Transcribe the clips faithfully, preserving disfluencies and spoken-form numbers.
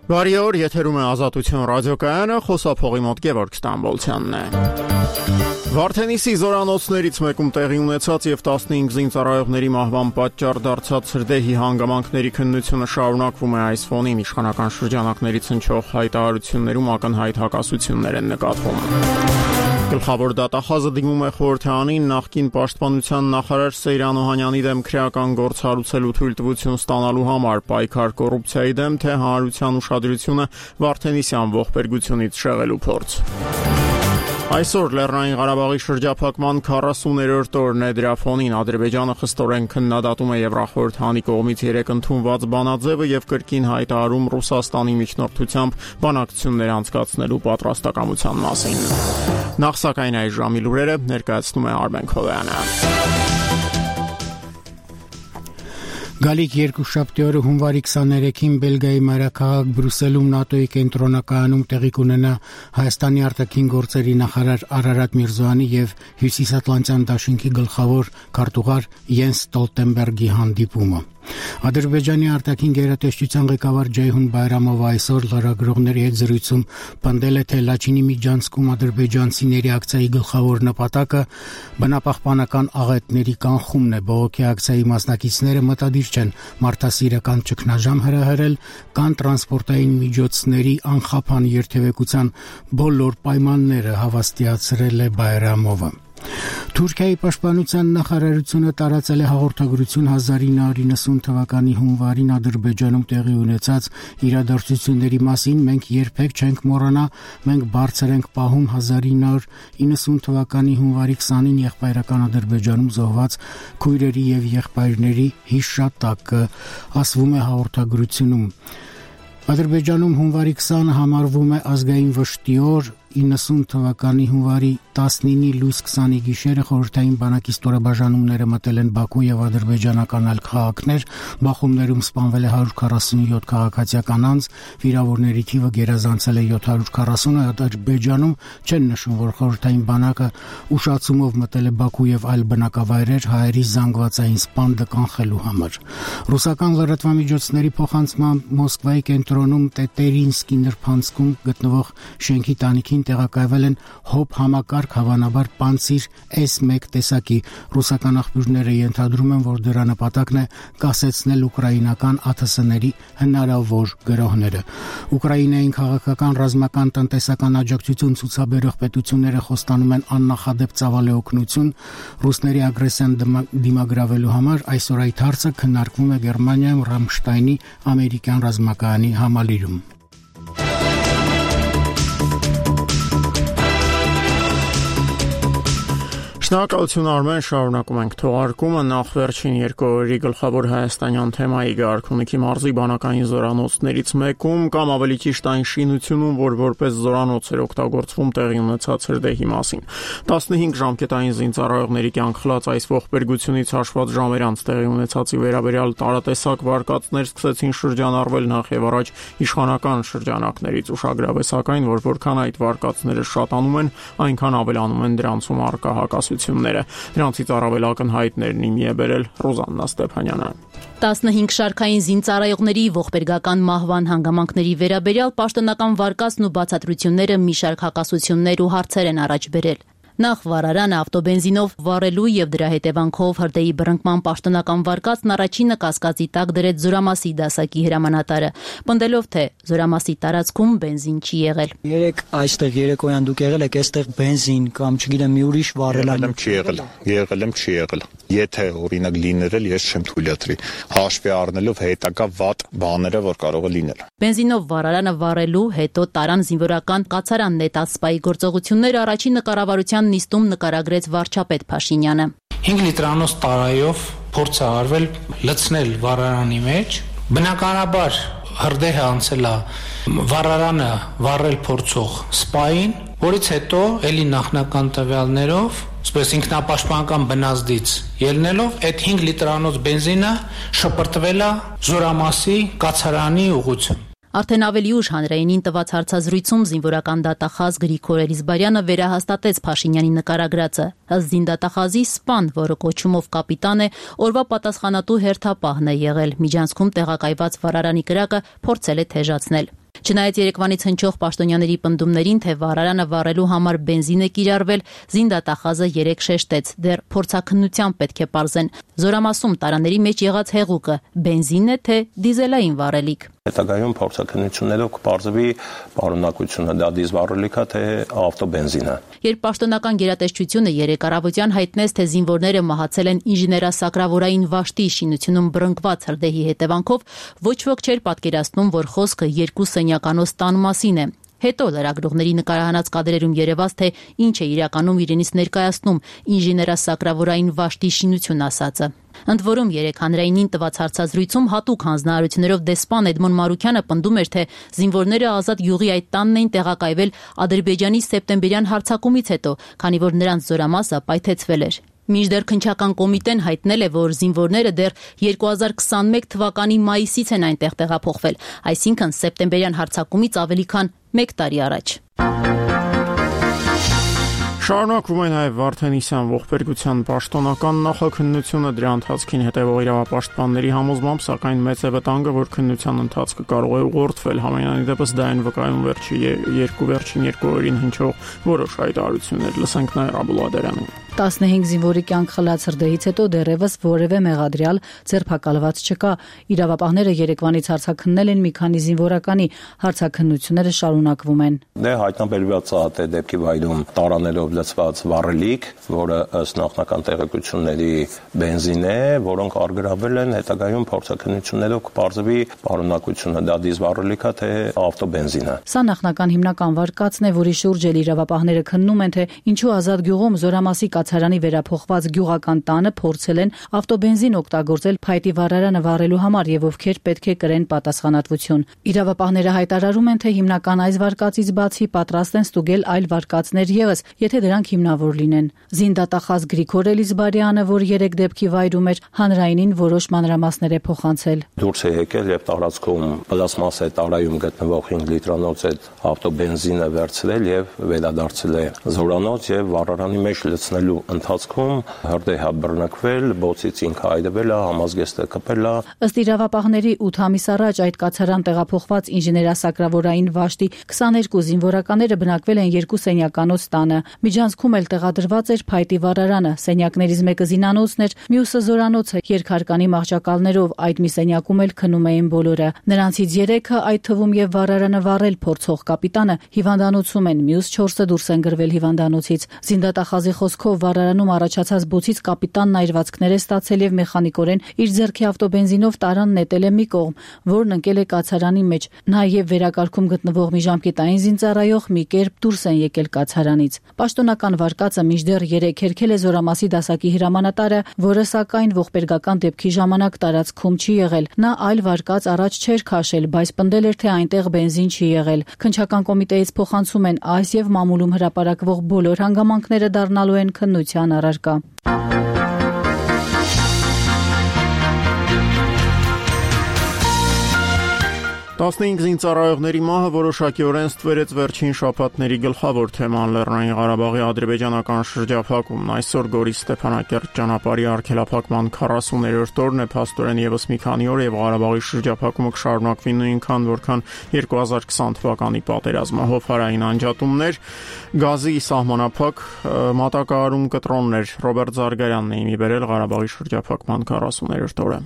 Բարի օր, եթերում է Ազատություն ռադիոկայանը, խոսափողի մոտ Գևորգ Ստամբոլցյանն է։ Վարդենիսի զորանոցներից մեկում տեղի ունեցած եւ տասնհինգ զինծառայողների մահվան պատճառ դարձած Սրդեհի հանգամանքների քննությունը շարունակվում է այս ֆոնին իշխանական շրջանակներից հնչող հայտարարություններում ակնհայտ հակասություններ են նկատվում։ Գլխավոր դատախազը դիմում է խորհրդարանին նախկին պաշտպանության նախարար Սեյրան Օհանյանի դեմ քրեական գործ հարուցելու թույլտվություն ստանալու համար, պայքար կոռուպցիայի դեմ, թե հանրության ուշադրությունը Վարդենիսյան ողբերգությունից շեղելու փորձ։ Այսօր Լեռնային Ղարաբաղի շրջափակման քառասուներորդ օրն է, դրա ֆոնին Ադրբեջանը խստորեն քննադատում է Եվրախորհրդանի կողմից երեկ ընդունված բանաձևը եւ կրկին հայտարարում Ռուսաստանի միջնորդությամբ բանակցություններ անցկացնելու պատրաստակամության մասին։ Նախ սակայն այս ժամի լուրերը ներկայացնում է Արմեն Քովյանը։ Գալիք երկուշաբթի օրը հունվարի քսաներեքին Բելգիայի մայրաքաղաք Բրյուսելում ՆԱՏՕ-ի կենտրոնակայանում տեղի կունենա Հայաստանի արտաքին գործերի նախարար Արարատ Միրզոյանի եւ Հյուսիսատլանտյան դաշինքի գլխավոր քարտուղար Յենս Ստոլտենբերգի հանդիպումը։ Ադրբեջանի արտաքին գերատեսչության ղեկավար Ջեյհուն Բայրամովը այսօր լրագրողների հետ զրույցում պնդել է, թե Լաչինի միջանցքում ադրբեջանցիների ակցիայի գլխավոր նպատակը բնապահպանական աղետների կանխումն է։ Բողոքի ակցիայի մասնակիցները մտադիր չեն մարդասիրական ճգնաժամ հրահրել կան տրանսպորտային միջոցների անխափան երթևեկության բոլոր պայմանները, հավաստիացրել է Բայրամովը։ Թուրքիայի պաշտպանության նախարարությունը տարածել է հաղորդագրություն հազար ինը հարյուր իննսուն թվականի հունվարին Ադրբեջանում տեղի ունեցած իրադարձությունների մասին։ Մենք երբեք չենք մոռանա, մենք բարձր ենք պահում հազար ինը հարյուր իննսուն թվականի հունվարի քսանին եղբայրական Ադրբեջանում զոհված քույրերի եւ եղբայրների հիշատակը, ասվում է հաղորդագրությունում։ Ադրբեջանում հունվարի քսանը համարվում է ազգային վշտի օր։ իննսուն թվականի հունվարի տասնինի լույս քսանի գիշերը խորհրդային բանակի ստորաբաժանումները մտել են Բաքու եւ ադրբեջանական այլ քաղաքներ, բախումներում սպանվել է հարյուր քառասունյոթ քաղաքացիական անձ, վիրավորների թիվը գերազանցել է յոթ հարյուր քառասունը։ Ադրբեջանում չեն նշում, որ խորհրդային բանակը ուշացումով մտել է Բաքու եւ այլ բնակավայրեր հայերի զանգվածային սպանդը կանխելու համար։ Ռուսական լրատվամիջոցների փոխանցմամբ Մոսկվայի կենտրոնում Տետերինսկի նրբանցքում գտնվող շենքի տանիքին տեղակայվել են հոբ համակարգ, հավանաբար Պանցիր էս մեկ տեսակի։ Ռուսական աղբյուրները ենթադրում են, որ դրա նպատակն է կասեցնել ուկրաինական ԱԹՍ-ների հնարավոր գրոհները։ Ուկրաինային քաղաքական, ռազմական, տնտեսական աջակցություն ցուցաբերող պետությունները խոստանում են աննախադեպ ծավալի օգնություն ռուսների ագրեսիան դիմագրավելու համար։ Այսօր այդ հարցը քննարկվում է Գերմանիայում Ռամշտայնի ամերիկյան ռազմակայանի համալիրում։ Շնորհակալություն Արմեն, շարունակում ենք թողարկումը։ Նախ վերջին երկու օրերի գլխավոր հայաստանյան թեմայի Գարքունիքի մարզի բանակային զորանոցներից մեկում կամ ավելի ճիշտ այն շինությունում, որ որպես զորանոց էր օգտագործվում տեղի ունեցած Սրդեհի մասին։ տասնհինգ ժամկետային զինծառայողների կյանք խլած այս ողբերգությունից հաշված ժամեր անց տեղի ունեցածի վերաբերյալ տարատեսակ վարկածներ սկսեցին շրջանառվել նախ եւ առաջ իշխանական շրջանակներից։ Ուշագրավ է սակայն, որ որքան այդ վարկածները շատանում են, այնքան ավելանում են դրանցում առկա հակասությունները։ Դրանցից առավել ակնհայտներն իմի է բերել Ռոզաննա Ստեփանյանը։ տասնհինգ շարքային զինծառայողների ողբերգական մահվան հանգամանքների վերաբերյալ պաշտոնական վարկածն ու բացատրությունները մի շարք հակասություններ ու հարցեր են առաջ բերել։ Նախ վարարանը ավտոբենզինով վառելու եւ դրա հետևանքով հրդեհի բռնկման պաշտոնական վարկածն առաջինը կասկածի տակ դրեց Զորամասի դասակի հրամանատարը, պնդելով, թե Զորամասի տարածքում բենզին չի եղել։ Երեք այստեղ երեկոյան դուք եղել եք այստեղ բենզին կամ չգիտեմ մի ուրիշ վառելա։ Չի եղել, եղել եմ, չի եղել։ Եթե օրինակ լինել, ես չեմ թույլատրի, հաշվի առնելով հետագա վատ բաները, որ կարող է լինել։ Բենզինով վարարանը վառելու հետո տարան զինվորական կացարան նետասպայի գործողությունները առաջին կառավարության նիստում նկարագրեց վարչապետ Փաշինյանը։ հինգ լիտրանոց տարայով փորձ է արվել լցնել վառարանի մեջ, բնականաբար հրդեհը անցել է վառարանը վառել փորձող սպային, որից հետո էլի նախնական տվյալներով, այսպես ինքնապաշտպանական բնազդից ելնելով այդ հինգ լիտրանոց բենզինը շպրտվել է Զորամասի կացարանի ուղղությամբ։ Արդեն ավելի ուշ հանրայինին տված հարցազրույցում զինվորական դատախազ Գրիգոր Էլիզբարյանը վերահաստատեց Փաշինյանի նկարագրածը։ Ըստ զինդատախազի սպան, որը կոչումով կապիտան է, օրվա պատասխանատու հերթապահն է եղել։ Միջանցքում տեղակայված վարարանի կրակը փորձել է թեժացնել։ Չնայած Երևանից հնչող պաշտոնյաների պնդումներին, թե վառարանը վառելու համար բենզին է կիրառվել, զինդատախազը երեկ շեշտեց, դեռ փորձաքննությամբ պետք է պարզեն Զորամասում տարաների մեջ եղած հեղուկը բենզին է, թե դիզելային վառելիք։ Հետագայում փորձաքննություններով կպարզվի պարունակությունը, դա դիզվառելիք է, թե ավտոբենզին է։ Երբ պաշտոնական գերատեսչությունը երեկ առավոտյան հայտնեց, թե զինվորները մահացել են ինժեներասակրավորային վաշտի շինությունում բռնկված հրդեհի հետևանքով, ոչ ոք չէր պատկերացնում, որ խոսքը երկու սենյականոց տան մասին է։ Հետո լրագրողների նկարահանած կադրերում երևաց, թե ինչ է իրականում իրենից ներկայացնում ինժեներասակրավորային վաշտի շինություն ասածը։ Ընդ որում երեկ հանրայինին տված հարցազրույցում հատուկ հանձնարարություններով դեսպան Էդմոն Մարուկյանը պնդում էր, թե զինվորները ազատ յուղի այդ տանն էին տեղակայվել Ադրբեջանի սեպտեմբերյան հարձակումից հետո, քանի որ նրանց զորամասը պայթեցվել էր։ Մինչդեռ քննչական կոմիտեն հայտնել է, որ զինվորները դեռ երկու հազար քսանմեկ թվականի մայիսից են այնտեղ տեղափոխվել, այսինքն սեպտեմբերյան հարձակումից ավելի քան մեկ տարի առաջ։ Շարունակվում է նաև Վարդենիսյան ողբերգության պաշտոնական նախաքննությունը, դրա ընթացքին հետևող իրավապաշտպանների համոզմամբ, սակայն մեծ է վտանգը, որ քննության ընթացքը կարող է ուղղորդվել, համենայն դեպս դա են վկայում վերջի երկու վերջին երկու օրերին հնչող որոշ հայտարարություններ, լսենք նաև Աբուլադարյանին։ տասնհինգ զինվորի կյանք խլած հրդեհից հետո դեռևս որևէ մեղադրյալ ձերբակալված չկա։ Իրավապահները երեկվանից հարցաքննել են մի քանի զինվորականի, հարցաքննությունները շարունակվում են։ Դե հայտնաբերված է թե դեպքի վայրում տարաներով լցված վառելիք, որը ըստ նախնական տեղեկությունների բենզին է, որոնք արգրավել են, հետագայում փորձաքննություններով կպարզվի պարունակությունը, դա դիզվառելիք է, թե ավտոբենզին է։ Սա նախնական հիմնական վարկածն է, որի շուրջ էլ իրավապահները քննում են, թե ինչու Ազատ գյուղում Զորամասի կացարանի վերափոխված գյուղական տանը փորձել են ավտոբենզին օգտագործել փայտի վառարանը վառելու համար եւ ովքեր պետք է կրեն պատասխանատվություն։ Իրավապահները հայտարարում են, թե հիմնական այս վարկածից բացի պատրաստ են ստուգել այլ վարկածներ եւս, եթե դրանք հիմնավոր լինեն։ Զինդատախազ Գրիգոր Էլիզբարյանը, որ երեք դեպքի վայրում էր, հանրայինին որոշ մանրամասներ է փոխանցել։ Դուրս է եկել եւ տարածքում պլաստմասե տարայում գտնվող հինգ լիտրանոց այդ ավտոբենզինը վերցրել եւ վերադարձել է զորանոց եւ վառարանի մեջ լցնելու ընթացքում հրդեհը բռնկվել, բոցից ինքը այրվել է, համազգեստը կպել է։ Ըստ իրավապահների ութ ամիս առաջ այդ կացարան տեղափոխված ինժեներասակրավորային վաշտի քսաներկու զինվորականները բնակվել են երկու սենյականոց տանը։ Միջանցքում էլ տեղադրված էր փայտի վառարանը, սենյակներից մեկը զինանոցն էր, մյուսը զորանոցը, երկհարկանի մահճակալներով, այդ մի սենյակում էլ քնում էին բոլորը։ Նրանցից երեքը, այդ թվում եւ վառարանը վառել փորձող կապիտանը, հիվանդանոցում են, մյուս չորսը դուրս են գրվել հիվանդանոցից։ Զինդատախազի խոսքով վառարանում առաջացած բոցից կապիտանն այրվածքներ է ստացել եւ մեխանիկորեն իր ձեռքի ավտոբենզինով տարան նետել է մի կողմ, որն ընկել է կացարանի մեջ։ Նա եւ վերակարգում գտնվող մի ժամկետային զինծառայող մի կերպ դուրս են եկել կացարանից։ Պաշտոնական վարկածը մինչդեռ երեկ հերքել է Զորամասի դասակի հրամանատարը, որը սակայն ողբերգական դեպքի ժամանակ տարածքում չի եղել։ Նա այլ վարկած առաջ չէր քաշել, բայց պնդել էր, թե այնտեղ բենզին չի եղել։ Քննչական կոմիտեից փոխանցում են այս եւ մամուլում հրապարակվող բոլոր հանգամանքները դառնալու են քննության առարկա։ տասնհինգ զինծառայողների մահը որոշակիորեն ստվերեց վերջին շաբաթների գլխավոր թեման Լեռնային Ղարաբաղի ադրբեջանական շրջափակումն։ Այսօր Գորի Ստեփանակերտ ճանապարհի արգելափակման քառասուներորդ օրն է, փաստորեն եւս մի քանի օր եւ Ղարաբաղի շրջափակումը կշարունակվի նույնքան, որքան երկու հազար քսան թվականի պատերազմը։ Հովհարային անջատումներ, գազի սահմանափակ, մատակարարում կտրոններ։ Ռոբերտ Զարգարյանն է իմի բերել Ղարաբաղի շրջափակման քառասուներորդ օրը։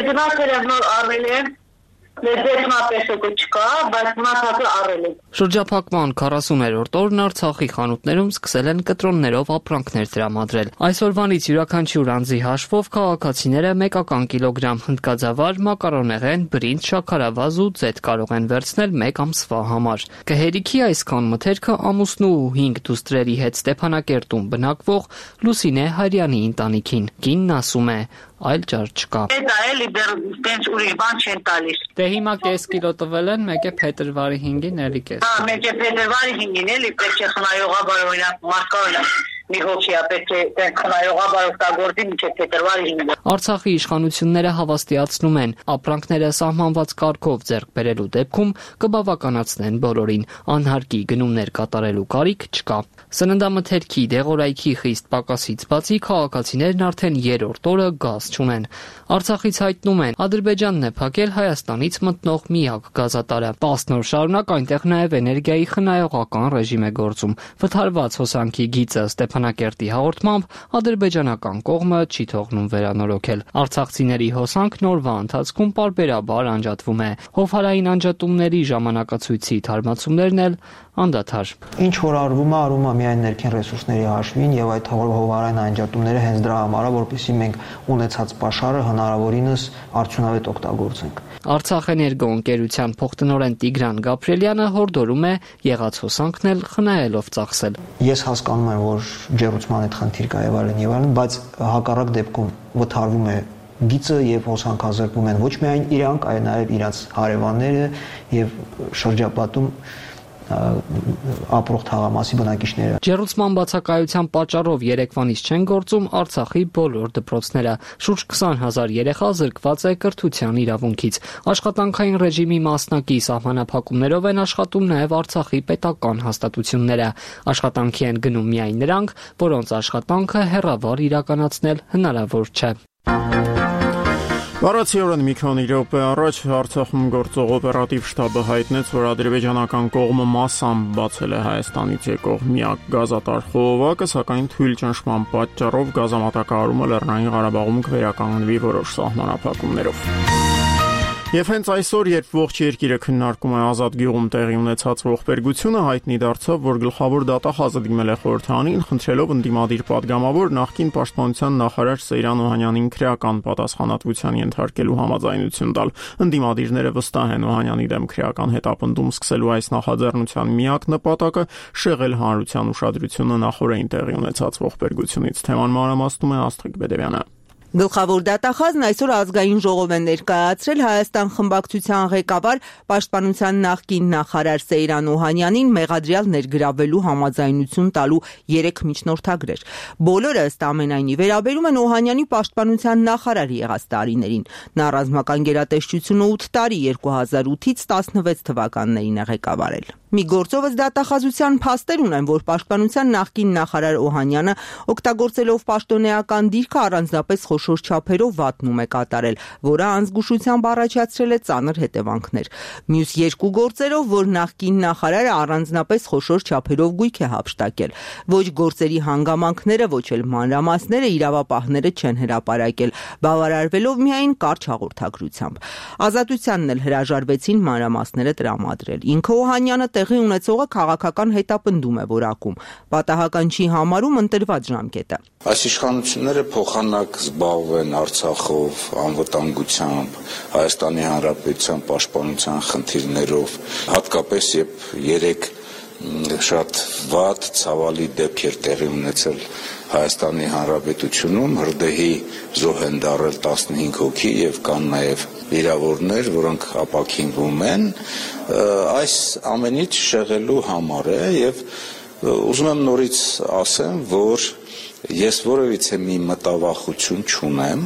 Շրջափակման քառասուներորդ օրն Արցախի խանութներում սկսել են կտրոններով ապրանքներ տրամադրել։ Այսօրվանից յուրաքանչյուր անձի հաշվով քաղաքացիները մեկական կիլոգրամ հնդկաձավար, մակարոնեղեն, բրինձ, շաքարավազ ու ձեթ կարող են վերցնել մեկ ամսվա համար։ Կհերիքի այսքան մթերքը ամուսնու ու հինգ դուստրերի հետ Ստեփանակերտում բնակվող Լուսինե Հարյանի ընտանիքին։ Կինն ասում է, այլ ճար չկա։ Դա էլի դեռ տենց ուրիշ բան չեն տալիս։ Դե հիմա կես կիլո տվել են, մեկը փետրվարի հինգին էլի կես։ Հա, մեկը փետրվարի հինգին էլի պետք է խնայողաբար օրինակ մարկարոնը մի հոգի պետք է տենց խնայողաբար օգտագործի մինչև փետրվարի հինգը։ Արցախի իշխանությունները հավաստիացնում են, ապրանքները սահմանված կարգով ձեռք բերելու դեպքում կբավականացնեն բոլորին, անհարկի գնումներ կատարելու կարիք չկա։ Սննդամթերքի, դեղորայքի խիստ պակասից բացի քաղաքացիներն արդեն երրորդ օրը գազ չունեն։ Արցախից հայտնում են, Ադրբեջանն է փակել Հայաստանից մտնող միակ գազատարը։ տասն օր շարունակ այնտեղ նաև էներգիայի խնայողական ռեժիմ է գործում։ Վթարված հոսանքի գիծը Ստեփանակերտի հաղորդմամբ ադրբեջանական կողմը չի թողնում վերանորոգել։ Արցախցիների հոսանքն օրվա ընթացքում պարբերաբար անջատվում է։ Հովհարային անջատումների ժամանակացույցի թարմացումներն էլ անդադար։ Ինչ որ արվում է, արվում է միայն ներքին ռեսուրսների հաշվին եւ այդ հովհարային անջատումները հենց դրա համար է, որպեսզի մենք ունեցած պաշարը հնարավորինս արդյունավետ օգտագործենք։ Արցախ էներգո ընկերության փոխտնօրեն Տիգրան Գաբրելյանը հորդորում է եղած հոսանքն էլ խնայելով ծախսել։ Ես հասկանում եմ, որ ջեռուցման այդ խնդիր կա եւ այլն եւ այլն, բայց հակառակ դեպքում վթարվում է գիծը եւ հոսանքազրկվում են ոչ միայն իրանք, այլ նաեւ իրաց հարևանները եւ շրջապատում ապրող թաղամասի բնակիչները։ Ջեռուցման բացակայության պատճառով երեկվանից չեն գործում Արցախի բոլոր դպրոցները։ Շուրջ քսան հազար երեխա զրկված է կրթության իրավունքից։ Աշխատանքային ռեժիմի մասնակի սահմանափակումներով են աշխատում նաև Արցախի պետական հաստատությունները։ Աշխատանքի են գնում միայն նրանք, որոնց աշխատանքը հեռավար իրականացնել հնարավոր չէ։ Վարացիորեն մի քանի րոպե առաջ Արցախում գործող օպերատիվ շտաբը հայտնեց, որ ադրբեջանական կողմը մասամբ բացել է Հայաստանից եկող միակ գազատար խողովակը, սակայն թույլ ճնշման պատճառով գազամատակարարումը Լեռնային Ղարաբաղում կվերականգնվի որոշ սահմանափակումներով։ Եվ հենց այսօր, երբ ողջ երկիրը քննարկում է Ազատ գյուղում տեղի ունեցած ողբերգությունը, հայտնի դարձավ, որ գլխավոր դատախազը դիմել է խորհրդարանին, խնդրելով ընդդիմադիր պատգամավոր նախկին պաշտպանության նախարար Սեյրան Օհանյանին քրեական պատասխանատվության ենթարկելու համաձայնություն տալ։ Ընդդիմադիրները վստահ են Օհանյանի դեմ քրեական հետապնդում սկսելու այս նախաձեռնության միակ նպատակը շեղել հանրության ուշադրությունը նախորդին տեղի ունեցած ողբերգությունից։ Թեման մանրամասնում է Աստղիկ Բեդևյանը։ Գլխավոր դատախազն այսօր ազգային ժողով է ներկայացրել Հայաստան խմբակցության ղեկավար պաշտպանության նախկին նախարար Սեյրան Օհանյանին մեղադրյալ ներգրավելու համաձայնություն տալու երեք միջնորդագրեր։ Բոլորը ըստ ամենայնի վերաբերում են Օհանյանի պաշտպանության նախարար եղած տարիներին։ Նա ռազմական գերատեսչությունը ութ տարի երկու հազար ութից տասնվեց թվականներին է ղեկավարել։ Մի գործովս դատախազության փաստեր ունեն, որ պաշտպանության նախկին նախարար Օհանյանը օգտագործելով պաշտոնեական դիրքը առանձնապես խոշոր չափերով վատնում է կատարել, որը անզգուշությամբ առաջացրել է ծանր հետևանքներ։ Մյուս երկու գործերով, որ նախկին նախարարը առանձնապես խոշոր չափերով գույք է հափշտակել, ոչ գործերի հանգամանքները, ոչ էլ մանրամասները իրավապահները չեն հրապարակել, բավարարվելով միայն կարճ հաղորդագրությամբ։ Ազատությանն էլ հրաժարվեցին մանրամասները տրամադրել։ Ինքը Օհանյանը տեղի ունեցողը քաղաքական հետապնդում է որակում, պատահական չի համարում ընտրված ժամկետը։ Այս իշխանությունները փոխանակ զբաղվեն Արցախով, անվտանգությամբ, Հայաստանի Հանրապետության պաշտպանության խնդիրներով, հատկապես երբ երեք շատ վատ ցավալի դեպքեր տեղի ունեցել Հայաստանի Հանրապետությունում, հրդեհի զոհ են դառել տասնհինգ հոգի եւ կան նաեւ վիրավորներ, որոնք ապաքինվում են, այս ամենից շեղելու համար է եւ ուզում եմ նորից ասեմ, որ ես որևիցե մի մտավախություն չունեմ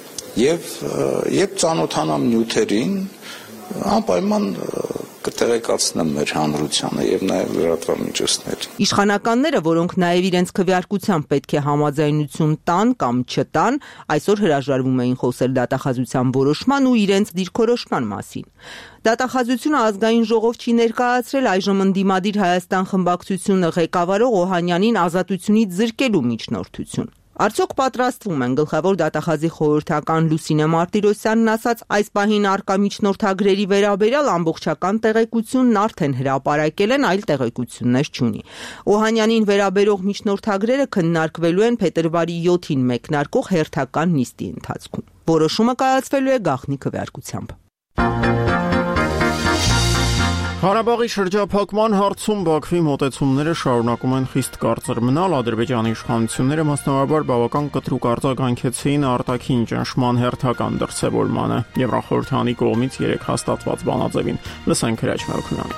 եւ երբ ծանոթանամ նյութերին, անպայման կտեղեկացնեմ մեր հանրությանը եւ նաեւ լրատվամիջոցներին։ Իշխանականները, որոնք նաեւ իրենց քվեարկությամբ պետք է համաձայնություն տան կամ չտան, այսօր հրաժարվում էին խոսել դատախազության որոշման ու իրենց դիրքորոշման մասին։ Դատախազությունը ազգային ժողով չի ներկայացրել այժմ ընդդիմադիր Հայաստան խմբակցությունը ղեկավարող Օհանյանին ազատությունից զրկելու միջնորդություն։ Արդյոք պատրաստվում են գլխավոր դատախազի խորհրդական Լուսինե Մարտիրոսյանն ասաց, այս պահին արկա միջնորդագրերի վերաբերյալ ամբողջական տեղեկությունն արդեն հրապարակել են, այլ տեղեկություններ չունի։ Օհանյանին վերաբերող միջնորդագրերը քննարկվելու են փետրվարի յոթին մեկնարկող հերթական նիստի ընթացքում։ Որոշումը կայացվելու է գաղտնի քվեարկությամբ։ Ղարաբաղի շրջափակման հարցում Բաքվի մոտեցումները շարունակում են խիստ կարծր մնալ, Ադրբեջանի իշխանությունները մասնավորաբար բավական կտրուկ արձագանքեցին արտաքին ճնշման հերթական դրսևորմանը Եվրախորհրդանի կողմից երեք հաստատված բանաձևին։ Լսենք Հրաչ Մելքոնյանը։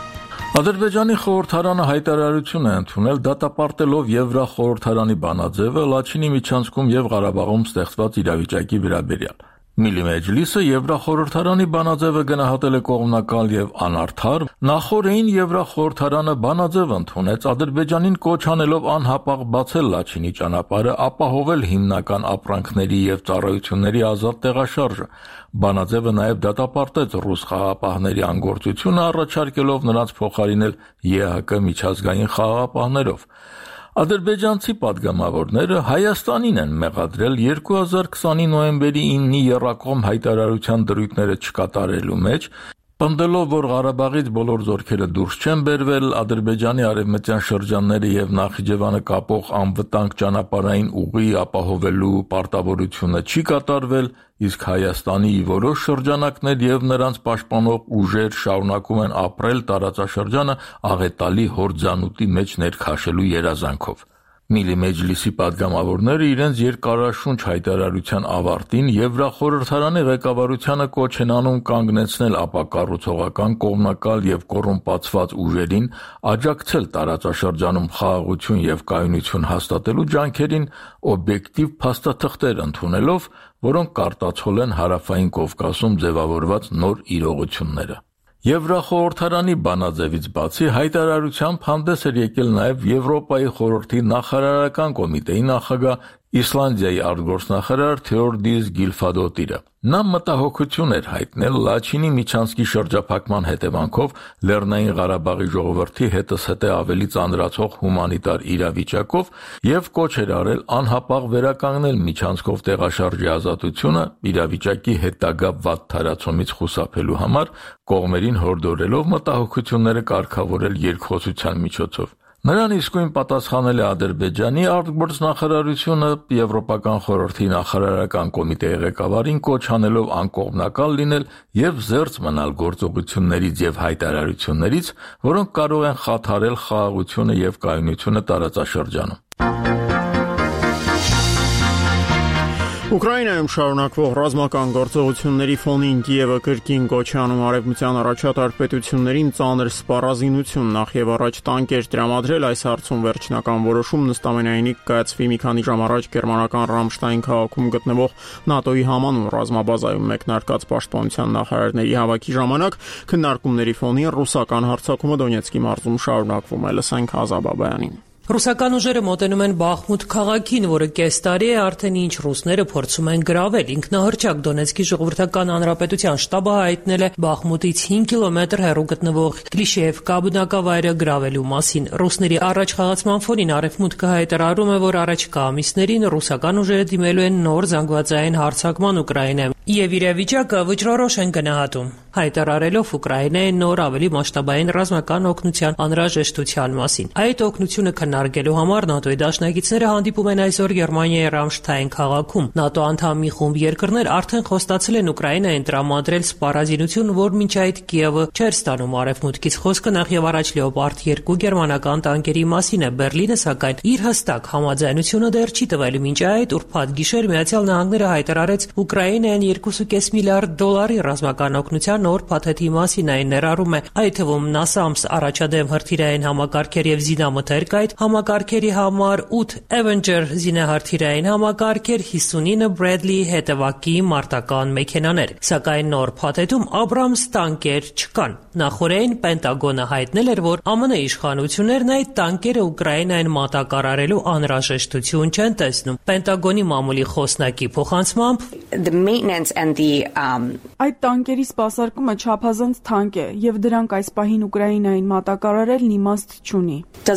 Ադրբեջանի խորհրդարանը հայտարարություն է ընդունել դատապարտելով Եվրախորհրդարանի բանաձևը Լաչինի միջանցքում եւ Ղարաբաղում ստեղծված իրավիճակի վերաբերյալ։ Միլի Մեջլիսը Եվրախորհրդարանի բանաձևը գնահատել է կողմնակալ եւ անարդար, նախորդին Եվրախորհրդարանը բանաձև ընդունեց Ադրբեջանին կոչ անելով անհապաղ բացել Լաչինի ճանապարհը, ապահովել հիմնական ապրանքների եւ ծառայությունների ազատ տեղաշարժը։ Բանաձևը նաև դատապարտեց ռուս խաղաղապահների անգործությունը, առաջարկելով նրանց փոխարինել ԵՀԿ միջազգային խաղաղապահներով։ Ադրբեջանցի падգամավորները Հայաստանին են մեղադրել երկու հազար քսանի նոյեմբերի իննի եռակողմ հայտարարության դրույթները չկատարելու մեջ, պնդելով, որ Ղարաբաղից բոլոր զորքերը դուրս չեն բերվել, Ադրբեջանի արևմտյան շրջանները եւ Նախիջևանը կապող անվտանգ ճանապարհային ուղի ապահովելու պարտավորությունը չի կատարվել, իսկ Հայաստանի որոշ շրջանակներ եւ նրանց պաշտպանող ուժեր շարունակում են ապրել տարածաշրջանը աղետալի հորձանուտի մեջ ներքաշելու երազանքով։ Միլի Մեջլիսի падգամավորները իրենց երկարաշունչ հայտարարության ավարտին Եվրախորհրդարանի ղեկավարությանը կոչ են անում կանգնեցնել ապակառուցողական կողմնակալ եւ կոռումպացված ուժերին, աջակցել տարածաշրջանում խաղաղություն եւ կայունություն հաստատելու ջանքերին, օբյեկտիվ փաստաթղթեր ընդունելով, որոնք կարտացոլեն են Հարավային Կովկասում ձևավորված նոր իրողությունները։ Եվրախորհրդարանի բանաձևից բացի հայտարարությամբ հանդես էր եկել նաև Եվրոպայի խորհրդի նախարարական կոմիտեի նախագահ Իսլանդիայի արտգործնախարար Թեոդիս Գիլֆադոտիրը։ Նա մտահոգություն էր հայտնել Լաչինի միջանցքի շրջափակման հետևանքով Լեռնային Ղարաբաղի ժողովրդի հետզհետե ավելի ծանրացող հումանիտար իրավիճակով եւ կոչ էր արել անհապաղ վերականգնել միջանցքով տեղաշարժի ազատությունը իրավիճակի հետագա վատ թարացումից խուսափելու համար, կողմերին հորդորելով մտահոգությունները կարգավորել երկխոսության միջոցով։ Նրան իսկույն պատասխանել է Ադրբեջանի արտգործնախարարությունը Եվրոպական խորհրդի նախարարական կոմիտեի ղեկավարին կոչ անելով անկողմնակալ լինել եւ զերծ մնալ գործողություններից եւ հայտարարություններից, որոնք կարող են խաթարել խաղաղությունը եւ կայունությունը տարածաշրջանում։ Ուկրաինայում շարունակվող ռազմական գործողությունների ֆոնին Կիևը կրկին կոչ է անում արևմտյան առաջատար պետություններին ծանր սպառազինություն, նախ եւ առաջ տանկեր տրամադրել, այս հարցում վերջնական որոշում նստամենայինի կայացվի մի քանի ժամ առաջ գերմանական Ռամշտայն քաղաքում գտնվող ՆԱՏՕ-ի համանուն ռազմաբազայում մեկնարկած պաշտպանության նախարարների հավաքի ժամանակ քննարկումների ֆոնին ռուսական հարձակումը Դոնեցկի մարզում շարունակվում է, լսենք Ազաբաբյանին։ Ռուսական ուժերը մոտենում են Բախմուտ քաղաքին, որը կես տարի է արդեն ինչ ռուսները փորձում են գրավել։ Ինքնահռչակ Դոնեցկի ժողովրդական հանրապետության շտաբը հայտնել է Բախմուտից հինգ կիլոմետր հեռու գտնվող Կլիշեևկա բնակավայրը գրավելու մասին։ Ռուսների առաջխաղացման ֆոնին Արևմուտքը հայտարարում է, որ առաջիկա ամիսներին ռուսական ուժերը դիմելու են նոր զանգվածային հարձակման Ուկրաինայում եւ իրավիճակը վճռորոշ են գնահատում, հայտարարելով Ուկրաինայի նոր ավելի մասշտաբային ռազմական օգնության անհրաժեշտության մասին։ Այդ օգնությունը քննարկելու համար ՆԱՏՕ-ի դաշնակիցները հանդիպում են այսօր Գերմանիայի Ռամշտայն քաղաքում։ ՆԱՏՕ անդամ մի խումբ երկրներ արդեն խոստացել են Ուկրաինային տրամադրել սպառազինություն, որ մինչ այդ Կիևը չէր ստանում արևմուտքից։ Խոսքը նախ եւ առաջ Լեոպարդ երկու գերմանական տանկերի մասին է։ Բերլինը սակայն իր հստակ համաձայնությունը դեռ չի տվել։ Մինչ այդ ուրբաթ գիշեր Միացյալ Նահանգները հայտարարեց Ուկրաինային երկու կoma պենս միլիարդ դոլարի ռազմական օգնության նոր փաթեթի մասին, այն ներառում է այդ թվում նասամս առաջադեմ հրթիռային համակարգեր եւ զինամթերք, համակարգերի համար ութ Avenger զինահրթիռային համակարգեր, հիսունինը Bradley հետևակի մարտական մեքենաներ։ Սակայն նոր փաթեթում Abrams տանկեր չկան։ Նախորդին Պենտագոնը հայտնել էր, որ ԱՄՆ իշխանություններն այդ տանկերը Ուկրաինային մատակարարելու անհրաժեշտություն չեն տեսնում։ Պենտագոնի մամուլի խոսնակի փոխանցմամբ այդ տանկերի սպասարկումը չափազանց թանկ է եւ դրանք այս պահին Ուկրաինային մատակարարելն իմաստ չունի։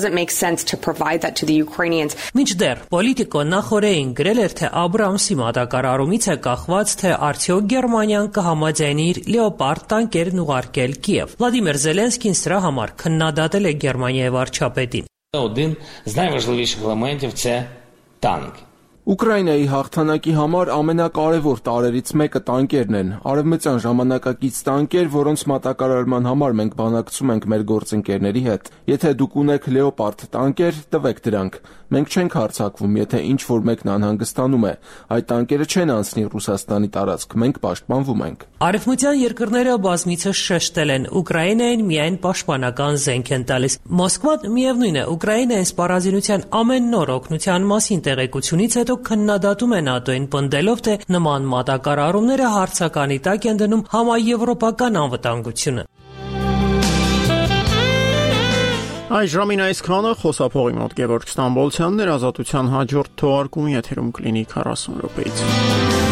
Մինչդեռ Պոլիտիկոն նախորդին գրել էր, թե Աբրամսի մատակարարումից է կախված, թե արդյոք Գերմանիան կհամաձայնի իր Լեոպարդ տանկերն ուղարկել Կիև։ Վլադիմիր Զելենսկին սրա համար քննադատել է Գերմանիայի վարչապետին։ Один з найважливіших елементів – це танки. Ուկրաինայի հաղթանակի համար ամենակարևոր տարրերից մեկը տանկերն են։ Արևմտյան ժամանակակից տանկեր, որոնց մատակարարման համար մենք բանակցում ենք մեր գործընկերների հետ։ Եթե դուք ունեք Leopard տանկեր, տվեք դրանք։ Մենք չենք հարձակվում, եթե ինչ-որ մեկն անհանգստանում է։ Այդ տանկերը չեն անցնի Ռուսաստանի տարածք, մենք պաշտպանվում ենք։ Արևմտյան երկրները բազմիցս շեշտել են, Ուկրաինային միայն պաշտպանական զենք են տալիս։ Մոսկվան միևնույն է, Ուկրաինային սպառազինության ամեն նոր օգնության մասին տեղեկությունից հետո քննադատում է ՆԱՏՕ-ին, պնդելով, թե նման մատակարարումները հարցականի տակ են դնում համաեվրոպական անվտանգությունը։ Այժմին այսքանը, խոսափողի մոտ Գևորգ Ստամբոլցյանն էր, Ազատության հաջորդ թողարկումը եթերում կլինի քառասուն րոպեից։